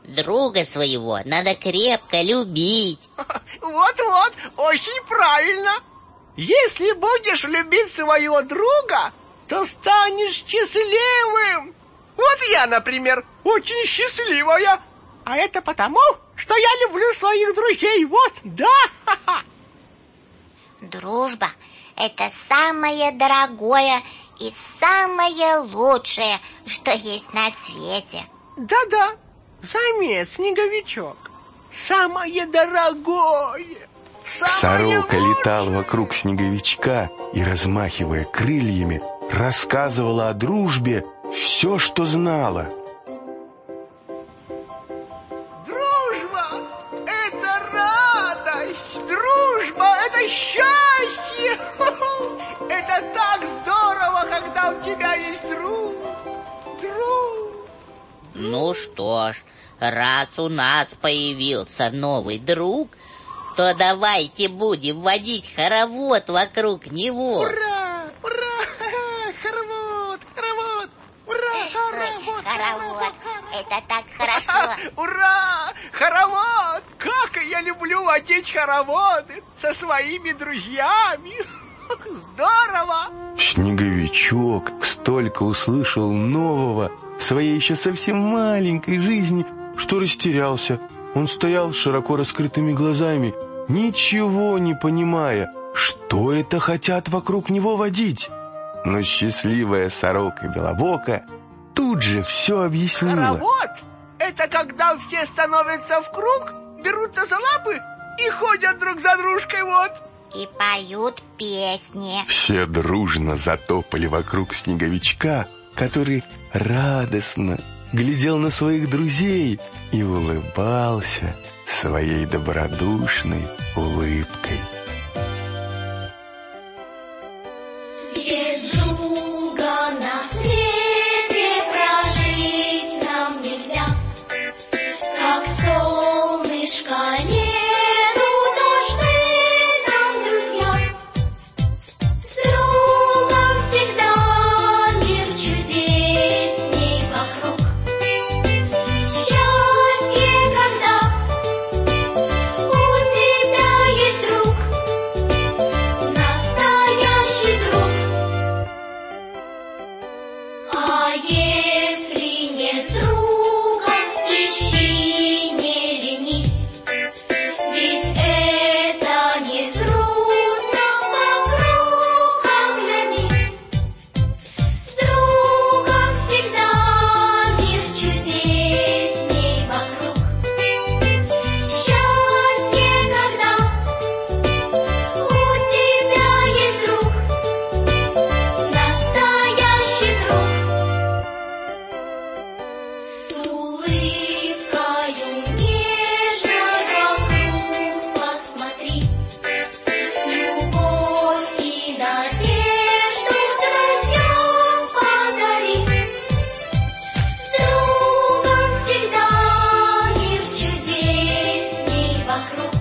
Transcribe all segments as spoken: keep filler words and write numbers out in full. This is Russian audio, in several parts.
Друга своего надо крепко любить. Вот-вот, очень правильно. Если будешь любить своего друга, то станешь счастливым. Вот я, например, очень счастливая. А это потому, что я люблю своих друзей. Вот, да. Дружба — это самое дорогое и самое лучшее, что есть на свете. Да-да, заметь, Снеговичок, самое дорогое. Сорока летала вокруг Снеговичка и, размахивая крыльями, рассказывала о дружбе все, что знала. Дружба — это радость, дружба — это счастье. Это так здорово, когда у тебя есть друг. Друг. Ну что ж, раз у нас появился новый друг, то давайте будем водить хоровод вокруг него. Ура! Ура! Хоровод! Хоровод! Ура! Хоровод! Хоровод! Это так хорошо! Ура! Хоровод! Как я люблю водить хороводы со своими друзьями! Здорово! Снеговичок столько услышал нового в своей еще совсем маленькой жизни, что растерялся. Он стоял с широко раскрытыми глазами, ничего не понимая, что это хотят вокруг него водить. Но счастливая сорока Белобока тут же все объяснила. Хоровод — это когда все становятся в круг, берутся за лапы и ходят друг за дружкой, вот. И поют песни. Все дружно затопали вокруг Снеговичка, который радостно глядел на своих друзей и улыбался своей добродушной улыбкой. Без друга на свете прожить нам нельзя, как солнышко лету нужны нам друзья. С другом всегда мир чудесней вокруг. Счастье, когда у тебя есть друг, настоящий друг. А если нет друга, ищи, не ленись, ведь это не трудно, вокруг оглянись. С другом всегда мир чудесней вокруг. Счастье, когда у тебя есть друг, настоящий друг. С улыбкою нежно вокруг посмотри, любовь и надежду друзьям подари. С другом всегда мир чудесней вокруг.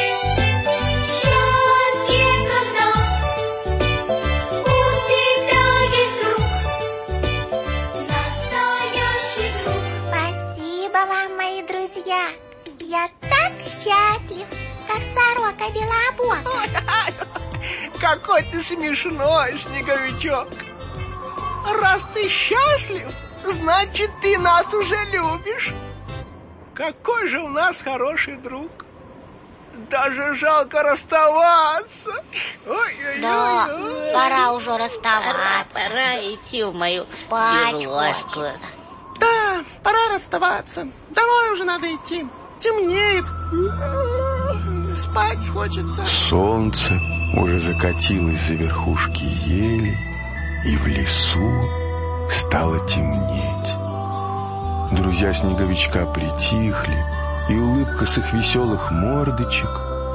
Счастье, когда у тебя есть друг, настоящий друг. Спасибо вам, мои друзья. Я так счастлив, как сорока Белобока. Какой ты смешной, Снеговичок. Раз ты счастлив, значит, ты нас уже любишь. Какой же у нас хороший друг. Даже жалко расставаться. Ой-ой-ой. Да, ой. пора уже Пора, расставаться. пора идти в мою Спать берложку. хочется. Да, пора расставаться. Домой уже надо идти. Темнеет. Спать хочется. Солнце уже закатилось за верхушки ели, и в лесу стало темнеть. Друзья Снеговичка притихли, и улыбка с их веселых мордочек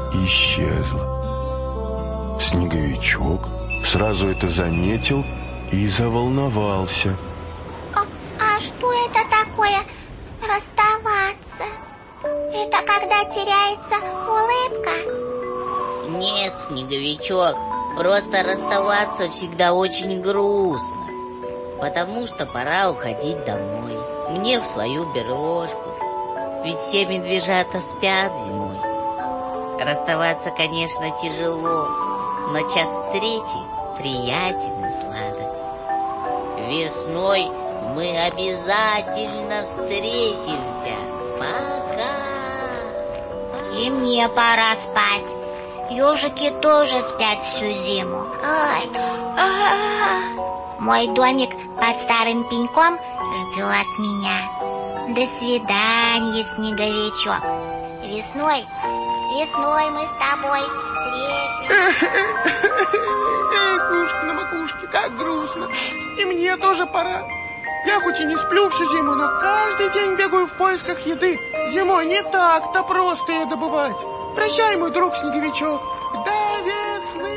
исчезла. Снеговичок сразу это заметил и заволновался. А, а что это такое расставаться? Это когда теряется улыбка? Нет, Снеговичок, просто расставаться всегда очень грустно, потому что пора уходить домой, мне в свою берложку. ведь все медвежата спят зимой. Расставаться, конечно, тяжело, но час встречи приятен и сладок. Весной мы обязательно встретимся. Пока. И мне пора спать. Ежики тоже спят всю зиму. Ай. А-а-а. Мой домик под старым пеньком ждет меня. До свидания, снеговичок. Весной, весной мы с тобой встретимся. Эх, ушки на макушке, как грустно. И мне тоже пора. Я хоть и не сплю всю зиму, но каждый день бегаю в поисках еды. Зимой не так-то просто ее добывать. Прощай, мой друг Снеговичок. До весны.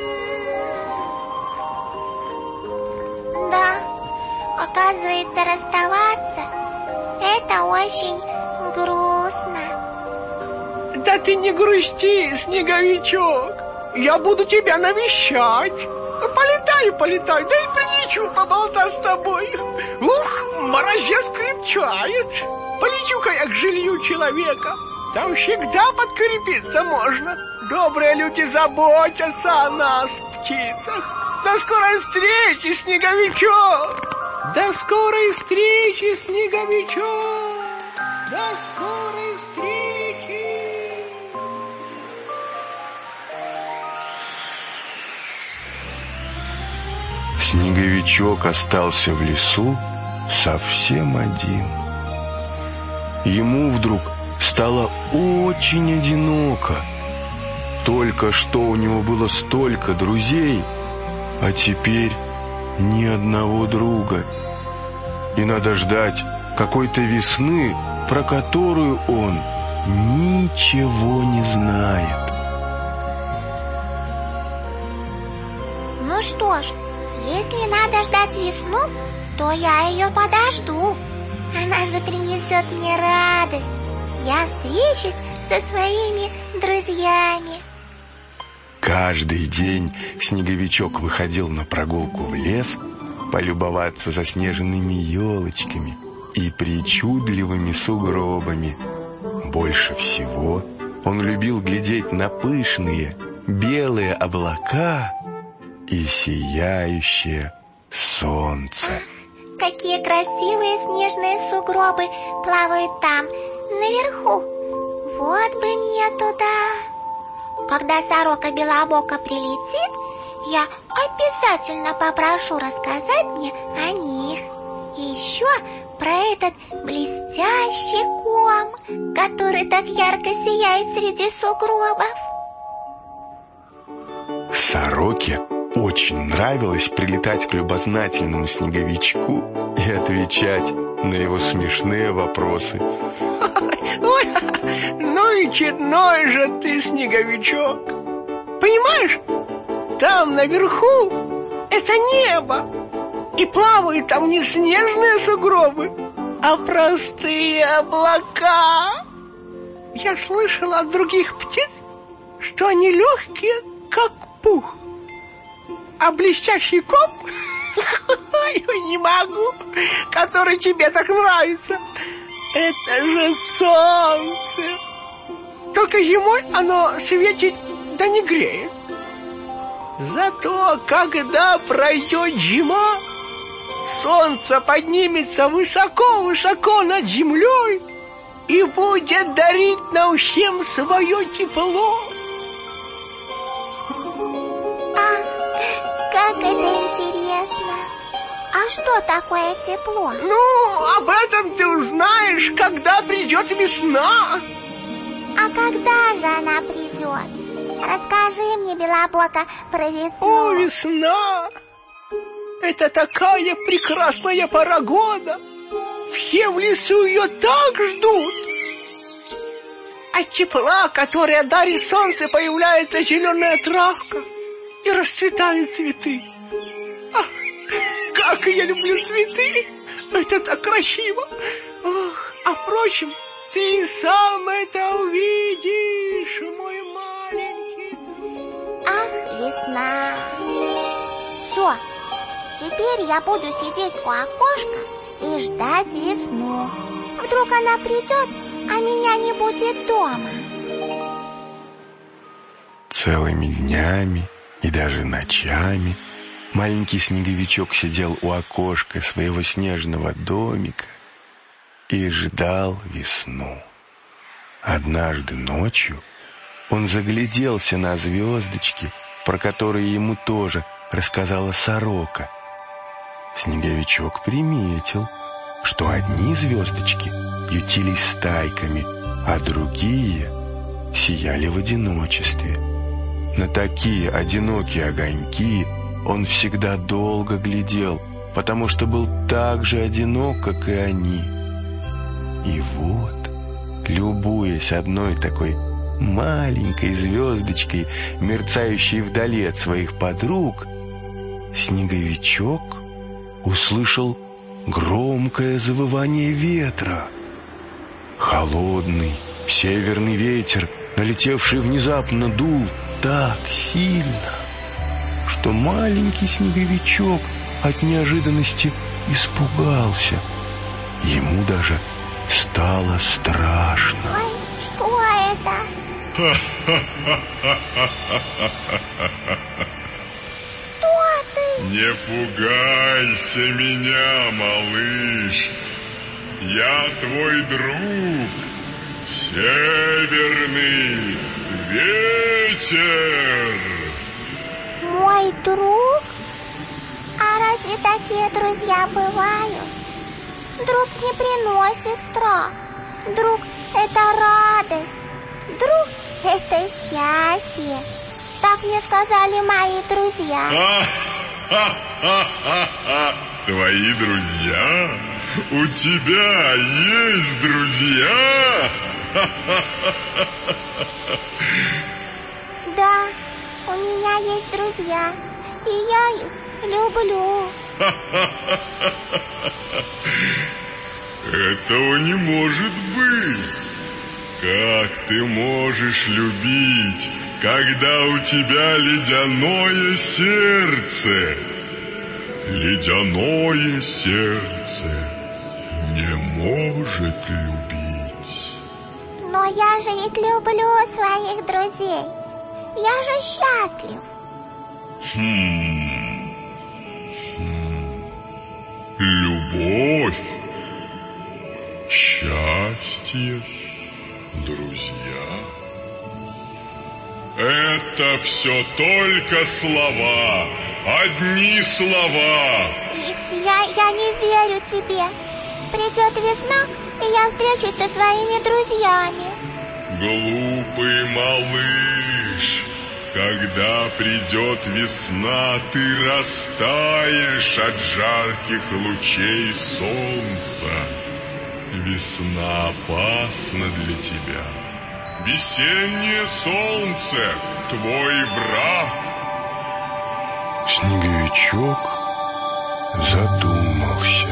Да, оказывается, расставаться — это очень грустно. Да ты не грусти, Снеговичок. Я буду тебя навещать. Полетай, полетай, да и прилечу поболтать с тобой. Ух, морозец крепчает. Полечу-ка я к жилью человека. Там всегда подкрепиться можно. Добрые люди заботятся о нас, птицах. До скорой встречи, Снеговичок. До скорой встречи, Снеговичок. До скорой встречи. Снеговичок остался в лесу совсем один. Ему вдруг стало очень одиноко. Только что у него было столько друзей, а теперь ни одного друга. И надо ждать какой-то весны, про которую он ничего не знает. Ну что ж, если надо ждать весну, то я ее подожду. Она же принесет мне радость. Я встречусь со своими друзьями. Каждый день Снеговичок выходил на прогулку в лес, полюбоваться заснеженными елочками и причудливыми сугробами. Больше всего он любил глядеть на пышные белые облака и сияющее солнце. Какие красивые снежные сугробы плавают там, наверху. Вот бы мне туда. Когда сорока Белобока прилетит, я обязательно попрошу рассказать мне о них. И еще про этот блестящий ком, который так ярко сияет среди сугробов. Сороке очень нравилось прилетать к любознательному Снеговичку и отвечать на его смешные вопросы. Ой, ну и чудной же ты, Снеговичок. Понимаешь, там наверху это небо, и плавают там не снежные сугробы, а простые облака. Я слышала от других птиц, что они легкие, как пух. А блестящий ком, не могу, который тебе так нравится, это же солнце. Только зимой оно светит, да не греет. Зато, когда пройдет зима, солнце поднимется высоко-высоко над землей и будет дарить нам всем свое тепло. Как это интересно! А что такое тепло? Ну, об этом ты узнаешь, когда придет весна. А когда же она придет? Расскажи мне, Белобока, про весну. О, весна! Это такая прекрасная пора года. Все в лесу ее так ждут. От тепла, которое дарит солнце, появляется зеленая травка и расцветают цветы. Ах, как я люблю цветы! Это так красиво! Ох, а впрочем, ты сам это увидишь, мой маленький. Ах, весна! Все, теперь я буду сидеть у окошка и ждать весну. Вдруг она придет а меня не будет дома? Целыми днями и даже ночами маленький снеговичок сидел у окошка своего снежного домика и ждал весну. Однажды ночью он загляделся на звездочки, про которые ему тоже рассказала сорока. Снеговичок приметил, что одни звездочки ютились стайками, а другие сияли в одиночестве. На такие одинокие огоньки он всегда долго глядел, потому что был так же одинок, как и они. И вот, любуясь одной такой маленькой звездочкой, мерцающей вдали от своих подруг, Снеговичок услышал громкое завывание ветра. Холодный северный ветер, налетевший внезапно, дул так сильно, что маленький Снеговичок от неожиданности испугался. Ему даже стало страшно. Ой, что это? Кто ты? Не пугайся меня, малыш. Я твой друг, северный ветер. Мой друг? А разве такие друзья бывают? Друг не приносит страх. Друг — это радость. Друг — это счастье. Так мне сказали мои друзья. Твои друзья? У тебя есть друзья? Да, у меня есть друзья, и я их люблю. Этого не может быть. Как ты можешь любить, когда у тебя ледяное сердце? Ледяное сердце не может любить. Но я же ведь люблю своих друзей. Я же счастлив. Хм. Хм. Любовь, счастье, друзья. Это все только слова, одни слова. Я, я не верю тебе. Придет весна, и я встречусь со своими друзьями. Глупый малыш, когда придет весна, ты растаешь от жарких лучей солнца. Весна опасна для тебя. Весеннее солнце — твой враг. Снеговичок задумался.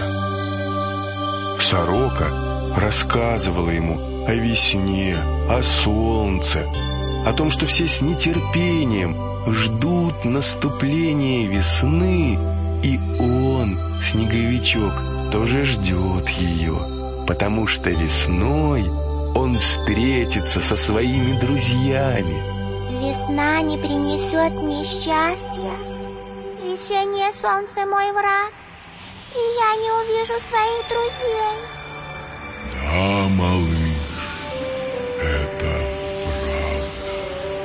Сорока рассказывала ему о весне, о солнце, о том, что все с нетерпением ждут наступления весны, и он, Снеговичок, тоже ждет ее, потому что весной он встретится со своими друзьями. Весна не принесет мне счастья. Весеннее солнце мой враг, и я не увижу своих друзей. Да, малыш, это правда.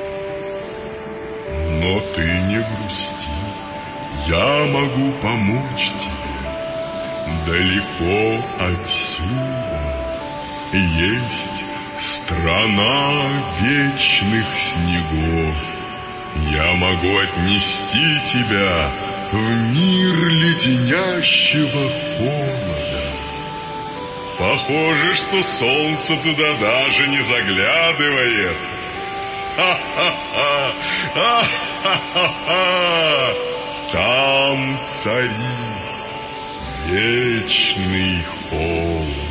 Но ты не грусти, я могу помочь тебе. Далеко отсюда есть страна вечных снегов. Я могу отнести тебя в мир леденящего холода. Похоже, что солнце туда даже не заглядывает. Ха-ха-ха! Ха-ха-ха! Там царит вечный холод.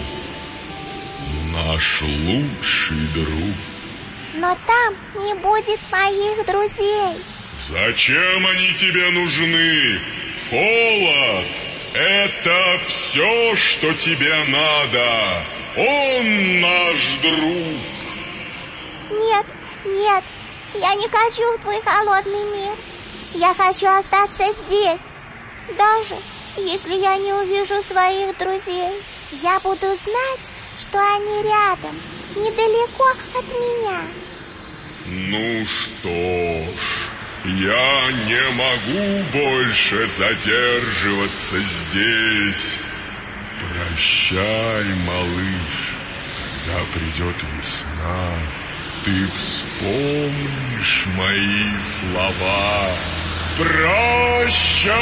Наш лучший друг. Но там не будет моих друзей. Зачем они тебе нужны? Холод — это все, что тебе надо. Он наш друг. Нет, нет, я не хочу в твой холодный мир. Я хочу остаться здесь. Даже если я не увижу своих друзей, я буду знать, что они рядом, недалеко от меня. Ну что ж, я не могу больше задерживаться здесь. Прощай, малыш. Когда придет весна, ты вспомнишь мои слова. Прощай!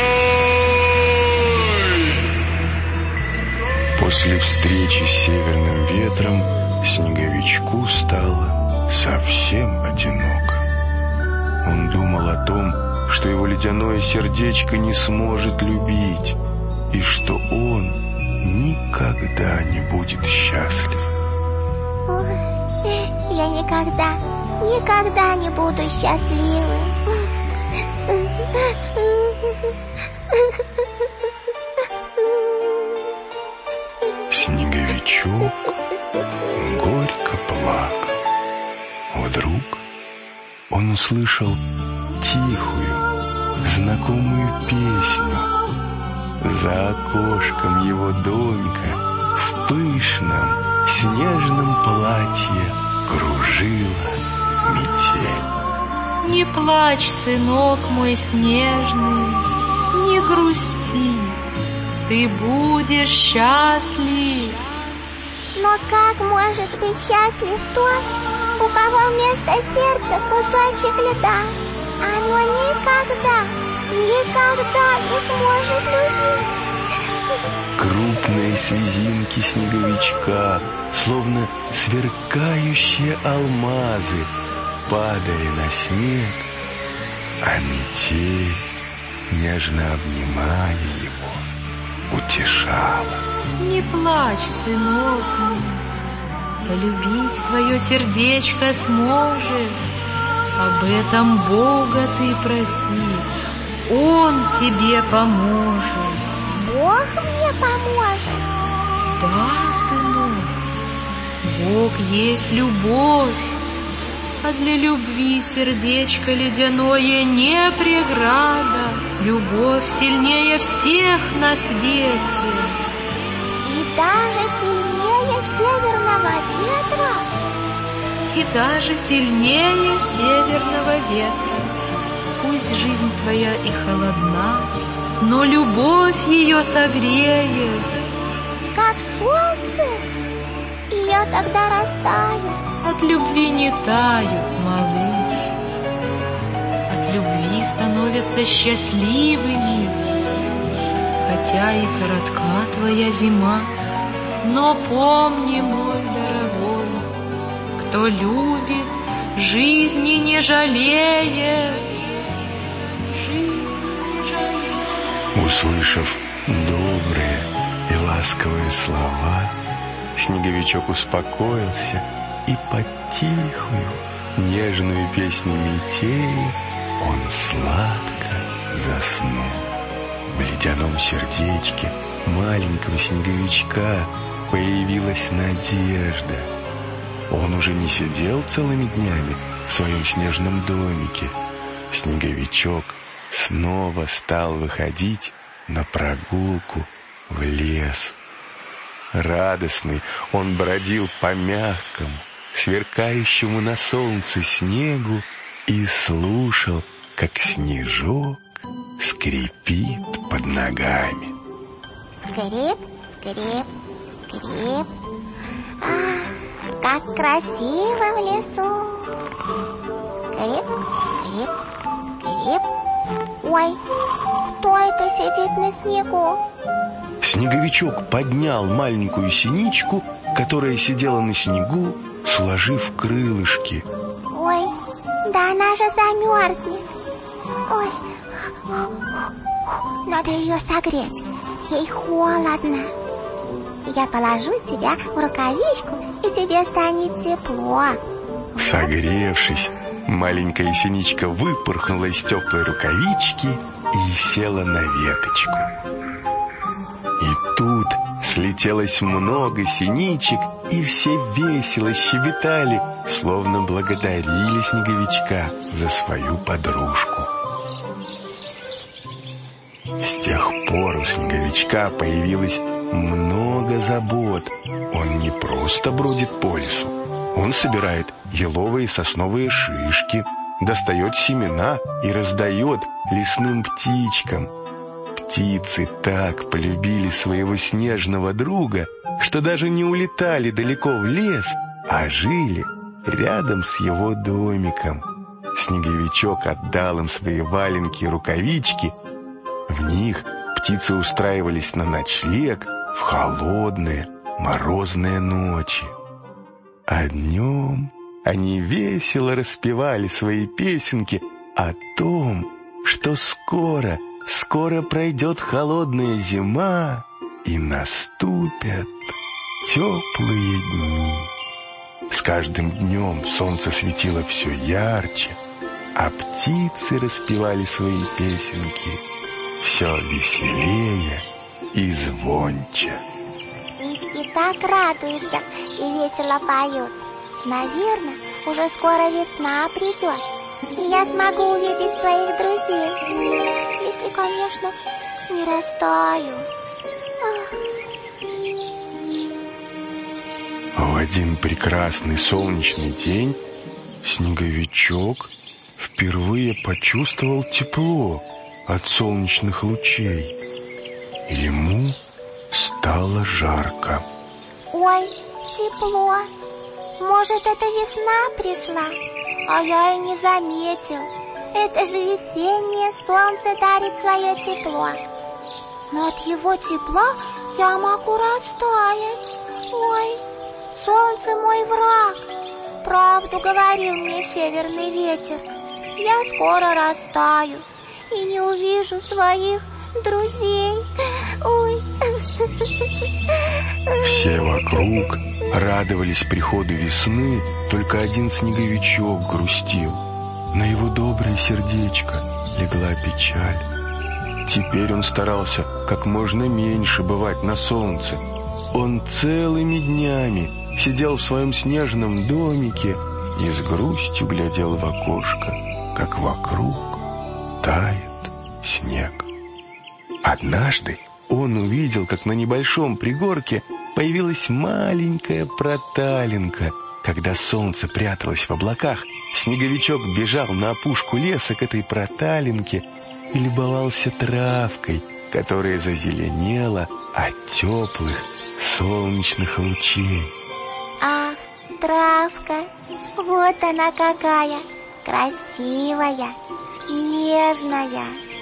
После встречи с северным ветром снеговичку стало совсем одиноко. Он думал о том, что его ледяное сердечко не сможет любить, и что он никогда не будет счастлив. Ой, я никогда, никогда не буду счастливым. Снеговичок горько плакал. Вдруг он услышал тихую, знакомую песню. За окошком его домика в пышном снежном платье кружила метель. Не плачь, сынок мой снежный, не грусти, ты будешь счастлив. Но как может быть счастлив тот, у кого вместо сердца кусочек льда? Оно никогда, никогда не сможет любить. Крупные слезинки снеговичка, словно сверкающие алмазы, падали на снег, а метель, нежно обнимая его, утешала. Не плачь, сынок мой, полюбить твое сердечко сможешь. Об этом Бога ты проси, Он тебе поможет. Бог мне поможет? Да, сынок, Бог есть любовь, а для любви сердечко ледяное не преграда. Любовь сильнее всех на свете. И даже сильнее северного ветра? И даже сильнее северного ветра. Пусть жизнь твоя и холодна, но любовь ее согреет. Как солнце? И я тогда растаю. От любви не тают, малыш. От любви становятся счастливыми. Хотя и коротка твоя зима, но помни, мой дорогой, кто любит, жизни не жалеет. Услышав добрые и ласковые слова, снеговичок успокоился и под тихую, нежную песню метели он сладко заснул. В ледяном сердечке маленького снеговичка появилась надежда. Он уже не сидел целыми днями в своем снежном домике. Снеговичок снова стал выходить на прогулку в лес. Радостный он бродил по мягкому, сверкающему на солнце снегу и слушал, как снежок скрипит под ногами. Скрип, скрип, скрип. А, как красиво в лесу. Скрип, скрип, скрип. Ой, кто это сидит на снегу? Снеговичок поднял маленькую синичку, которая сидела на снегу, сложив крылышки. Ой, да она же замерзнет. Ой, надо ее согреть, ей холодно. Я положу тебя в рукавичку, и тебе станет тепло. Согревшись, маленькая синичка выпорхнула из теплой рукавички и села на веточку. И тут с Слетелось много синичек, и все весело щебетали, словно благодарили снеговичка за свою подружку. С тех пор у снеговичка появилось много забот. Он не просто бродит по лесу. Он собирает еловые и сосновые шишки, достает семена и раздает лесным птичкам. Птицы так полюбили своего снежного друга, что даже не улетали далеко в лес, а жили рядом с его домиком. Снеговичок отдал им свои валенки и рукавички. В них птицы устраивались на ночлег в холодные морозные ночи. А днем они весело распевали свои песенки о том, что скоро, скоро пройдет холодная зима и наступят теплые дни. С каждым днем солнце светило все ярче, а птицы распевали свои песенки все веселее и звонче. Птички так радуются и весело поют. Наверное, уже скоро весна придет, и я смогу увидеть своих друзей, если, конечно, не растаю. В один прекрасный солнечный день снеговичок впервые почувствовал тепло от солнечных лучей. Ему стало жарко. Ой, тепло. Может, это весна пришла, а я и не заметил. Это же весеннее солнце дарит свое тепло. Но от его тепла я могу растаять. Ой, солнце мой враг. Правду говорил мне северный ветер. Я скоро растаю и не увижу своих друзей. Ой. Все вокруг радовались приходу весны, только один снеговичок грустил. На его доброе сердечко легла печаль. Теперь он старался как можно меньше бывать на солнце. Он целыми днями сидел в своем снежном домике и с грустью глядел в окошко, как вокруг тает снег. Однажды он увидел, как на небольшом пригорке появилась маленькая проталинка. Когда солнце пряталось в облаках, снеговичок бежал на опушку леса к этой проталинке и любовался травкой, которая зазеленела от теплых солнечных лучей. Ах, травка, вот она какая, красивая, нежная.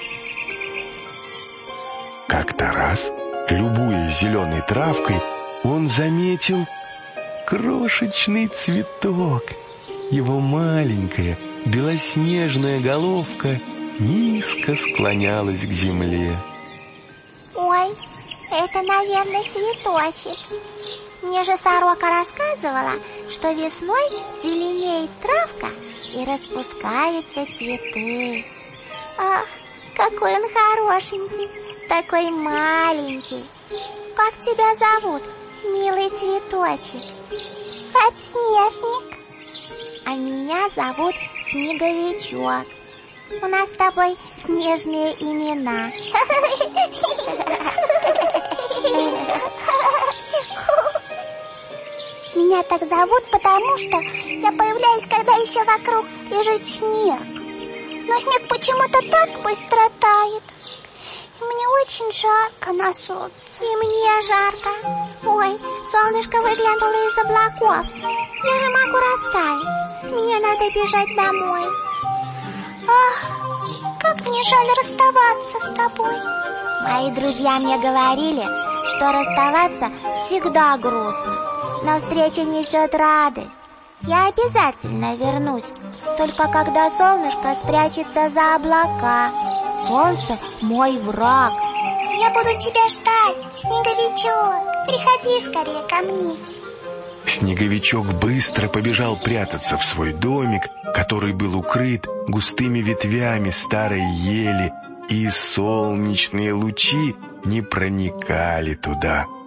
Как-то раз, любуясь зеленой травкой, он заметил крошечный цветок. Его маленькая белоснежная головка низко склонялась к земле. Ой, это, наверное, цветочек. Мне же сорока рассказывала, что весной зеленеет травка и распускаются цветы. Ах, какой он хорошенький, такой маленький. Как тебя зовут, милый цветочек? Подснежник. А меня зовут Снеговичок. У нас с тобой снежные имена. Меня так зовут, потому что я появляюсь, когда еще вокруг лежит снег. Но снег почему-то так быстро тает. Мне очень жарко на солнце. И мне жарко. Ой, солнышко выглянуло из облаков. Я же могу растаять. Мне надо бежать домой. Ах, как мне жаль расставаться с тобой. Мои друзья мне говорили, что расставаться всегда грустно, но встреча несет радость. Я обязательно вернусь, только когда солнышко спрячется за облака. Солнце мой враг. Я буду тебя ждать, Снеговичок. Приходи скорее ко мне. Снеговичок быстро побежал прятаться в свой домик, который был укрыт густыми ветвями старой ели, и солнечные лучи не проникали туда.